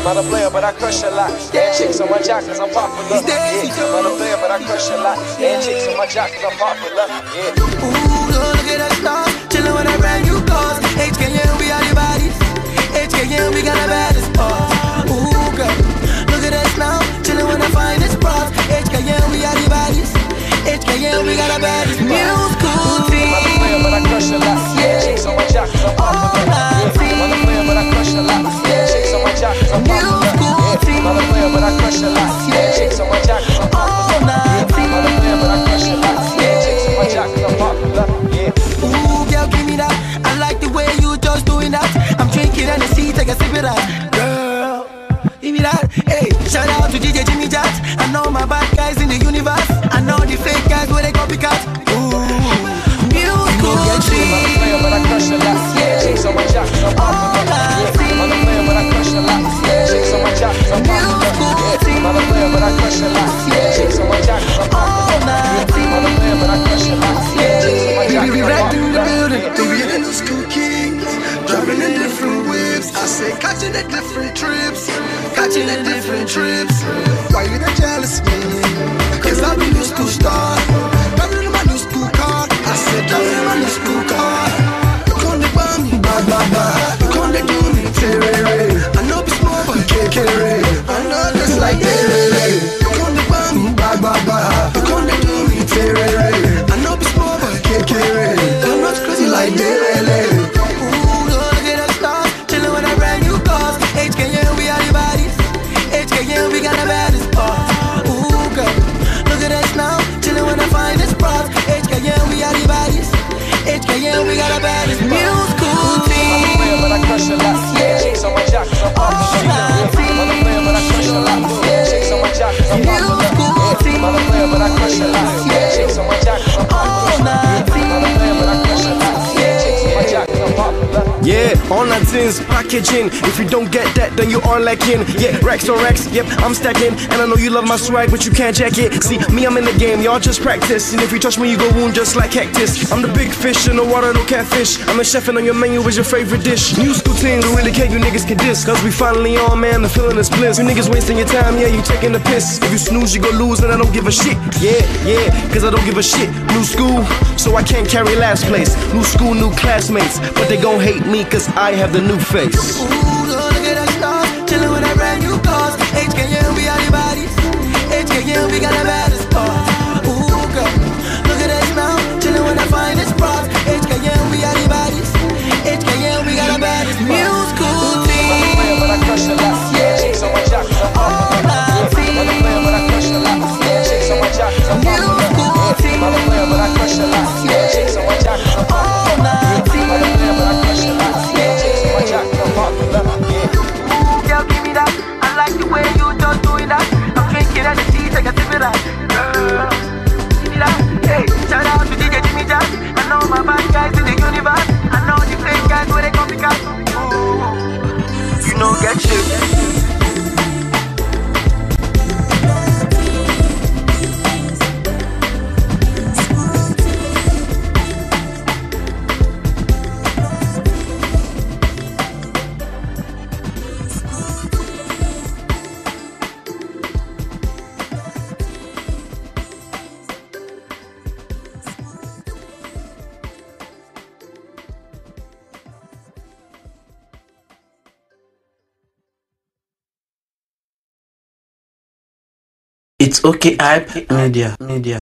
Not a player, but I crush a lot. And chicks on my jock cause I'm popular. Yeah, not a player, but I crush a lot. And chicks on my jock cause I'm popular. Yeah. Ooh, look at us now, chillin' with a brand new cars. HKN, we are the bodies. HKN, we got the baddest parts. Ooh, girl, look at us now, chillin' with the finest parts. HKN, we are the bodies. HKN, we got the baddest parts. New school team. Not a player, but I crush a lot. And chicks on my jock cause I'm popular. Yeah, not a player, but I crush a lot. And chicks on my jock cause I'm popular. Yeah, not a player, but I crush a lot. And chicks on my jock cause I'm popular. Yeah, not a player, but I crush a lot. And chicks on my jock cause I'm popular. Yeah. Ooh, girl, give me that. I like the way you just doing that. I'm drinking and the sea, take a sip of that. Girl, give me that. Hey, shout out to DJ Jimmy Jazz. I know my bad guys in the universe. I know the fake guys where they copycat. Ooh, new school team. Not a player, but I crush a lot. Yeah, chicks on my jock cause I'm popular. Yeah, not a player, but I crush a lot. Yeah, chicks on my jock cause I'm popular. Yeah, not a player, but I crush a lot. Yeah, chicks on my jock cause I'm popular. Yeah, not a player, but I crush a lot. Yeah, chicks on my jock cause I'm popular. Baby, in the school kings, driving in different whips. I say catching at different trips, catching at different trips. Why you not jealous of me? Cause I'm a new school star, driving in my new school car. I said driving in my new school car. You can't buy me, blah blah blah. You can't do me, terere. I know be small but kekere. I know just like terere. You can't buy me, blah blah blah. You can't do me, terere. I know be small but kekere. I'm not crazy like terere. Ooh, look at us now, chillin' with a brand new cars. HKN, we are the bodies. HKN, we got the baddest parts. Ooh, girl, look at us now, chillin' with the finest parts. HKN, we are the bodies. HKN, we got the baddest parts. New school team. Not a player, but I crush a lot. Yeah, chicks on my jock cause I'm popular. Yeah, not a player, but I crush a lot. Yeah, chicks on my jock cause I'm popular. Yeah, not a player, but I crush a lot. Yeah, chicks on my jock cause I'm popular. Yeah, not a player, but I crush a lot. Yeah, chicks on my jock cause I'm popular. Yeah, all that things packaging. If you don't get that, then you are lacking. Yeah, racks on racks, yep, I'm stacking. And I know you love my swag, but you can't jack it. See, me, I'm in the game, y'all just practice. And if you touch me, you go wound just like cactus. I'm the big fish in the water, no catfish. I'm a chef and on your menu is your favorite dish. New school teams don't really care, you niggas can diss. Cause we finally on, man, the feeling is bliss. You niggas wasting your time, yeah, you taking the piss. If you snooze, you go lose, and I don't give a shit. Yeah, cause I don't give a shit. New school, so I can't carry last place. New school, new classmates. But they gon' hate me cause I have the new face. Ooh, look at us now, chillin' with a brand new cars. HKN, we are the bodies. HKN, we got the baddest parts. Ooh, girl, look at us now, chillin' with the finest parts. HKN, we are the bodies. HKN, we got the baddest new school team. Not a player, but I crush a lot. Yeah, chicks on my jock cause I'm popular. Yeah, not a player, but I crush a lot. Yeah, chicks on my jock cause I'm popular. Yeah, not a player, but I crush a lot. Yeah, chicks on my jock cause I'm popular. Yeah, not a player, but I crush a lot. Yeah, chicks on my jock cause I'm popular. Yeah. Ooh, girl, give me that. I like the way you just doing that. I'm drinking and the sea, take a sip of that. Girl, give me that. Hey, shout out to DJ Jimmy Jazz. I know my bad guys in the universe. I know the fake guys where they copycat. Ooh, you know get shit. It's okay, hype media.